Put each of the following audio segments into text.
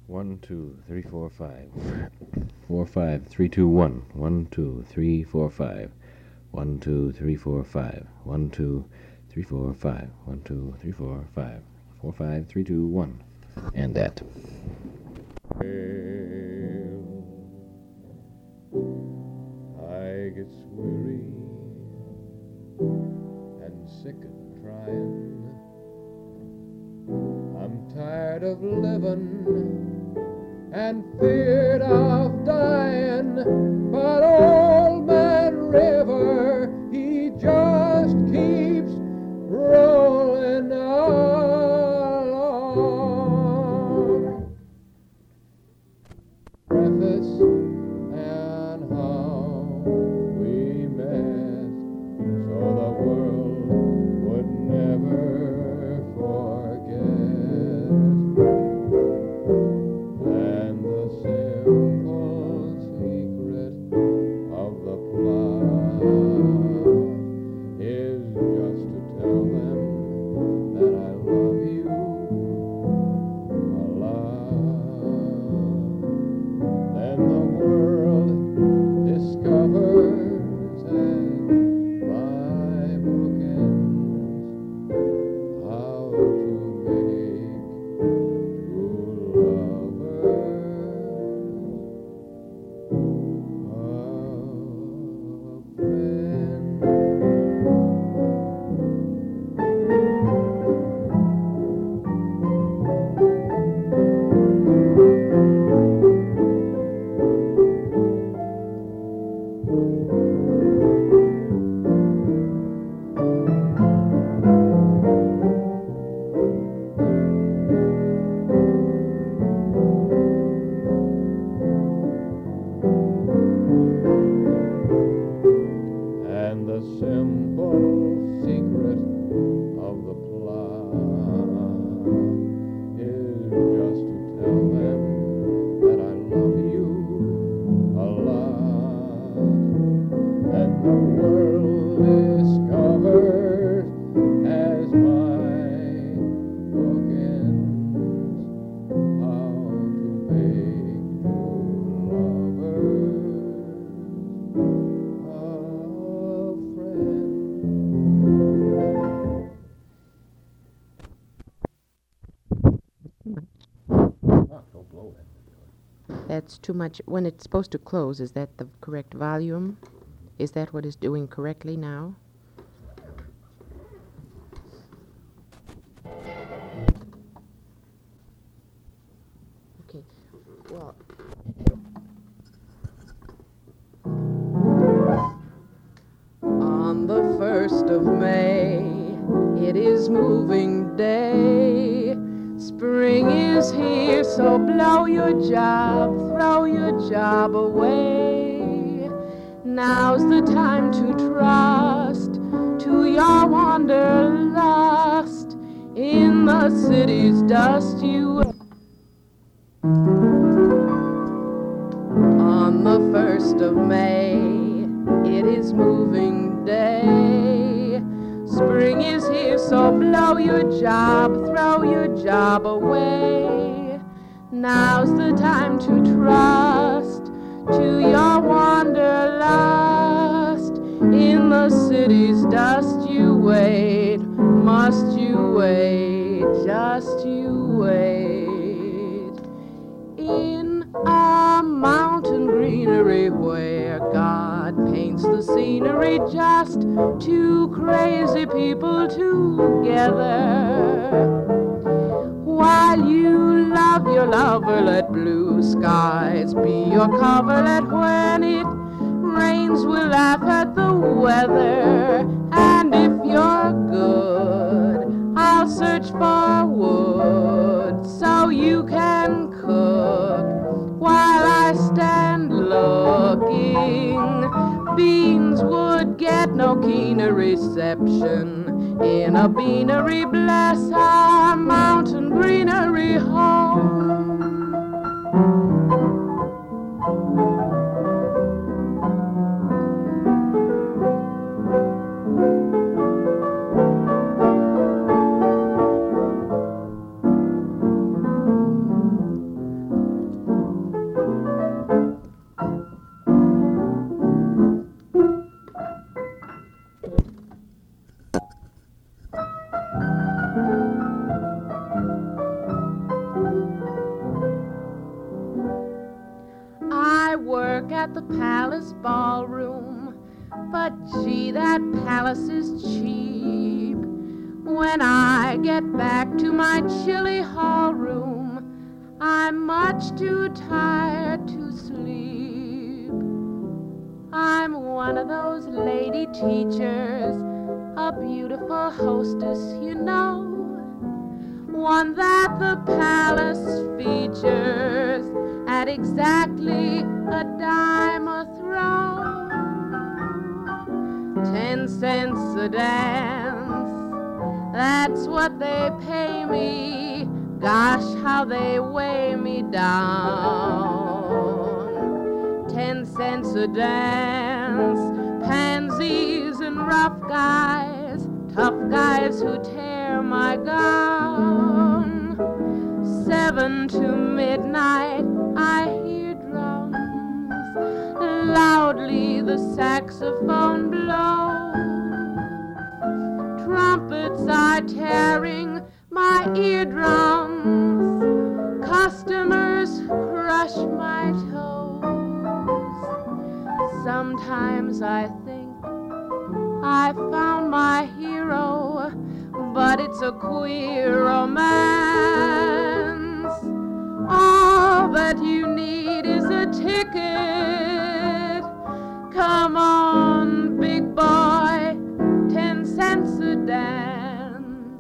1, 2, 3, 4, 5. 4, 5, 3, 2, 1. 1, 2, 3, 4, 5. 1, 2, 3, 4, 5. 1, 2, 3, 4, 5. 1, 2, 3, 4, 5. 4, 5, 3, 2, 1. And that. I get weary and sick of trying. I'm tired of living and feared of dying, but old man River, he just keeps rolling along. Preface and how we met, so the world would never forget. And the simple secret of the plot is just to tell them that I love you a lot. Then the world discovers as my book ends how to make true lovers a friend. And the simple secret of the plot is just to tell them that I love you a lot. And the world discovers as my book ends how to make true lovers a friend. Don't blow that. That's too much. When it's supposed to close, is that the correct volume? Is that what it's doing correctly now? Okay. Well, on the 1st of May, it is moving day. Spring is here, so blow your job, throw your job away. Now's the time to trust to your wanderlust. In the city's dust you on the 1st of May, it is moving day. Spring is here, so blow your job, throw your job away. Now's the time to trust to your wanderlust. In the city's dust you wait, must you wait, just you wait. In a mountain greenery where God paints the scenery, just two crazy people together. While you love your lover, let blue skies be your coverlet. When it rains, we'll laugh at the weather. And if you're good, I'll search for wood so you can cook while I stand looking. Beans would get no keener reception in a beanery. Bless our mountain greenery home. the palace ballroom, but gee, that palace is cheap. When I get back to my chilly hall room, I'm much too tired to sleep. I'm one of those lady teachers, a beautiful hostess, you know, one that the palace features at exactly a dime a throw. 10 cents a dance, that's what they pay me. Gosh, how they weigh me down. 10 cents a dance, pansies and rough guys, tough guys who tear my gown. 7 to midnight, I hear drums. Loudly the saxophone blows. Trumpets are tearing my eardrums. Customers crush my toes. Sometimes I think I found my hero, but it's a queer romance. All that you need is a ticket. Come on, big boy, 10 cents a dance.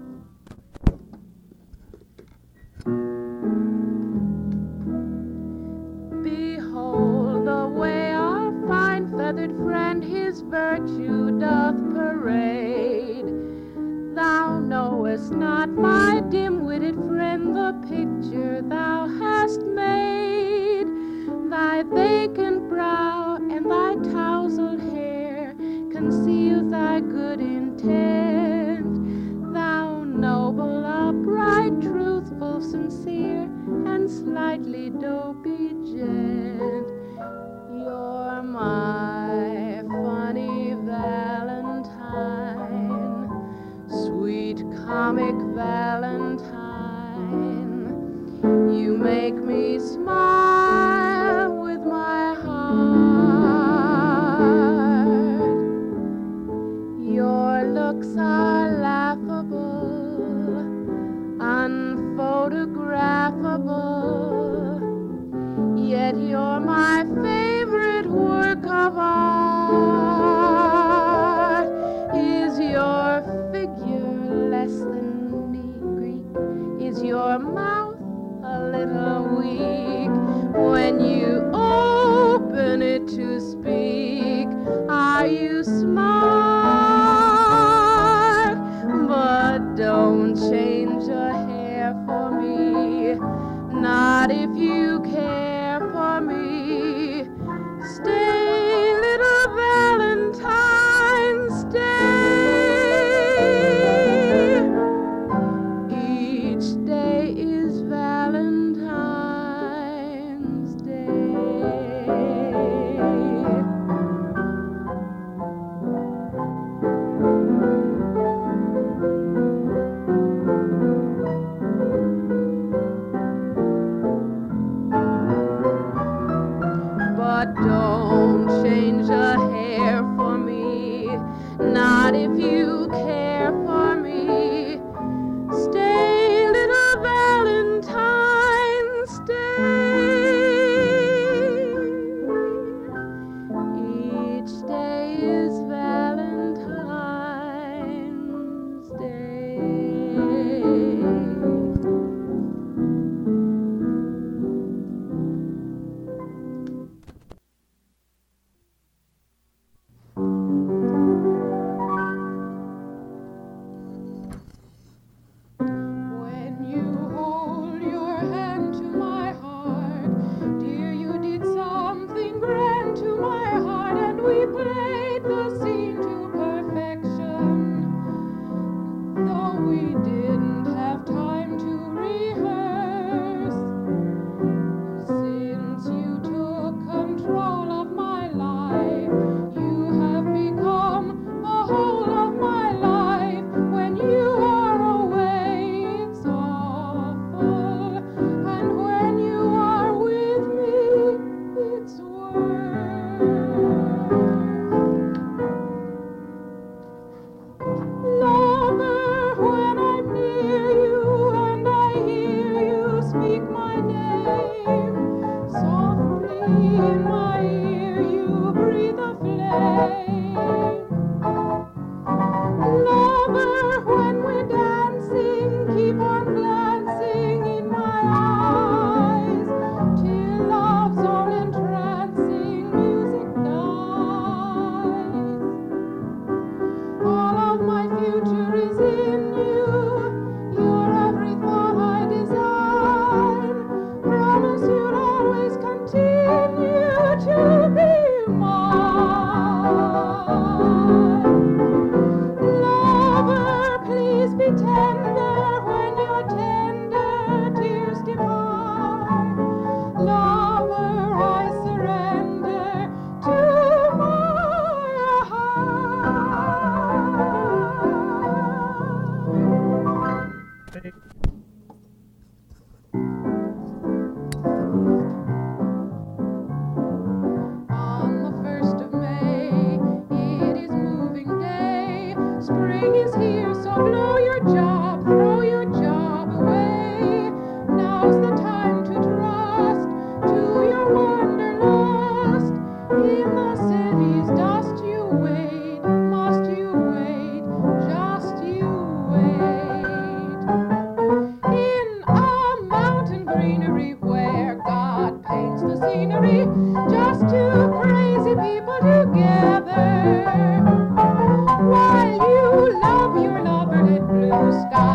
Behold the way our fine feathered friend his virtue doth parade. Thou knowest not, my dim-witted friend, the picture thou hast made. Thy vacant brow and thy tousled hair conceal thy good intent. Thou noble, upright, truthful, sincere, and slightly dopey gent. You're my funny Valentine, sweet comic Valentine. You make me smile with my heart. Your looks are laughable, unphotographable, yet you're my favorite work of art. Is your figure less than Greek? Is your mouth a little weak? When you open it to speak, are you smart? But don't change a hair for me, not if you care for me. Stay, little Valentine, stay. Each day is Valentine's Day.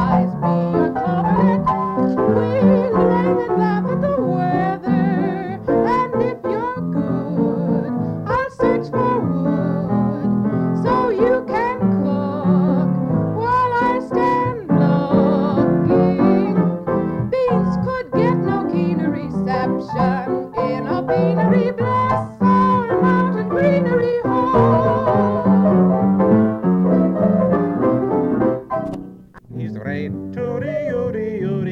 skies be your coverlet. We'll rain and laugh at the weather. And if you're good, I'll search for wood so you can cook while I stand looking. Beans could get no keener reception in a beanery. Bless our mountain greenery home. He's the rain, tooty, ooty, ooty.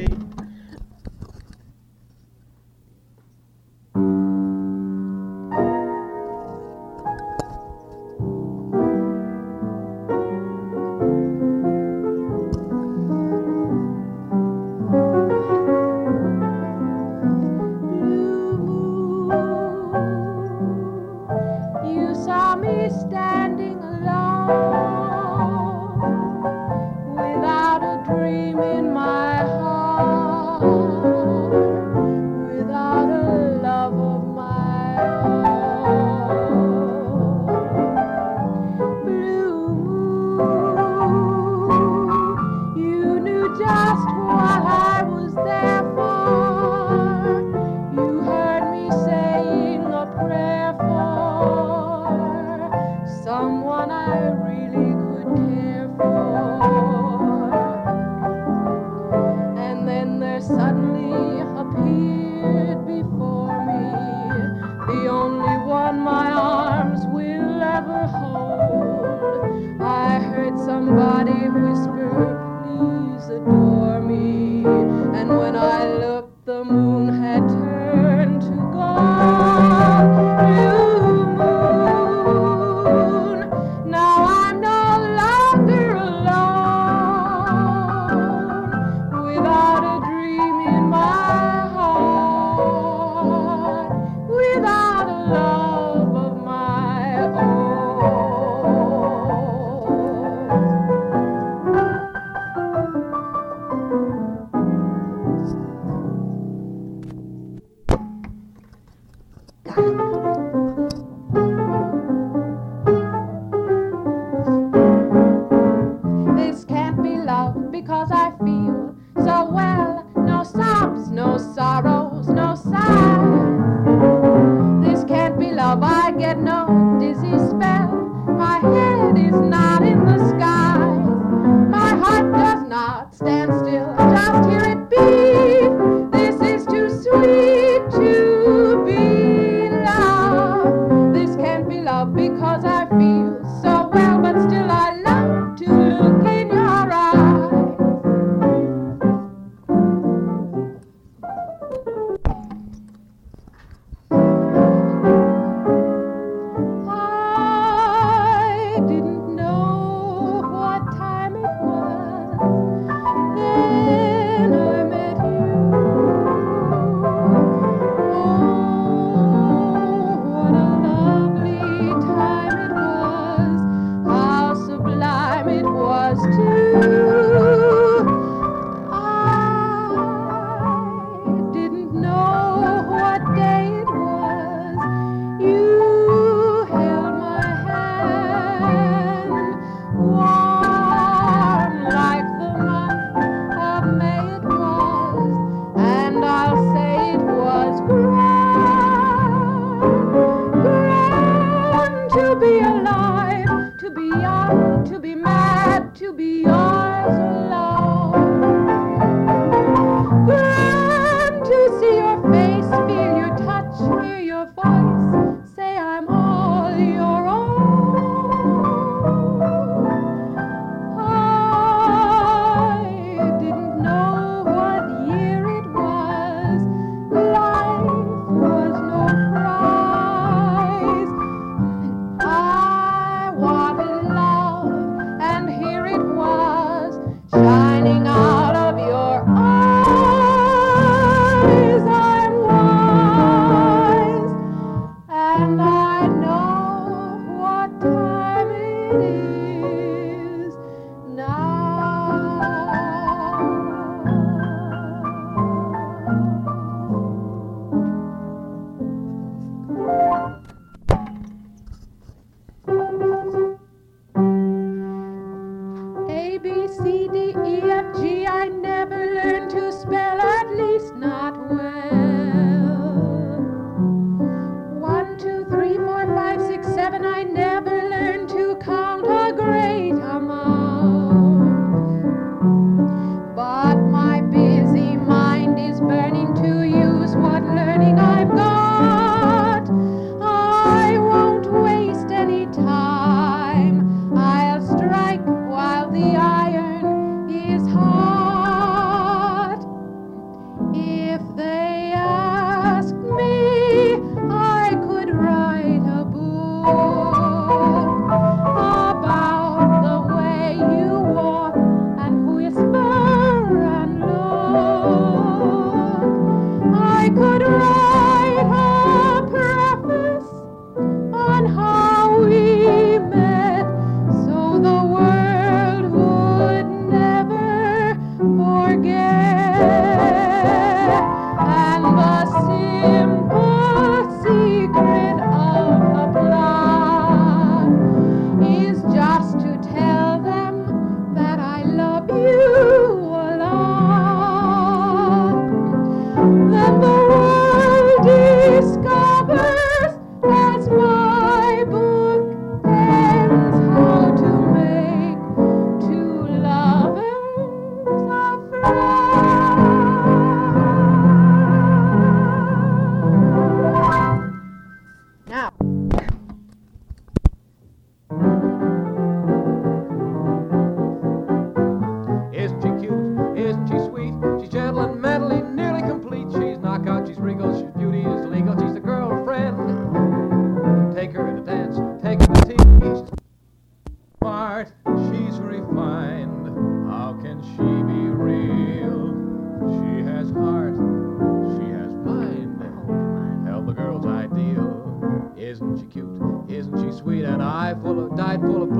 You saw me standing alone, without a dream in my heart, without a love of my own. Blue moon, you knew just what I was there for. You heard me saying a prayer for someone I really could care for. And then there suddenly appeared before me the only one my arms will ever hold. I heard somebody whisper, please adore me. And when I looked, the moon had turned to gold. Blue moon, now I'm no longer alone, without a dream in my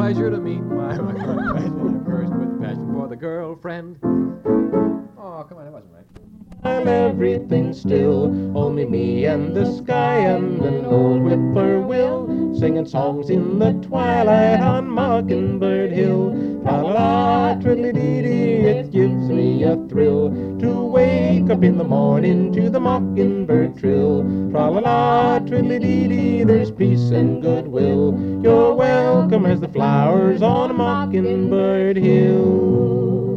pleasure to meet my first with passion for the girlfriend. Oh, come on, that wasn't right. While everything's still, only me and the sky and an old whippoorwill, singing songs in the twilight on Mockingbird Hill. Tra-la-la, twiddly-dee-dee, it gives me a thrill to wake up in the morning to the mockingbird trill. Tra-la-la, twiddly-dee-dee, there's peace and goodwill. You're welcome as the flowers on a Mockingbird Hill.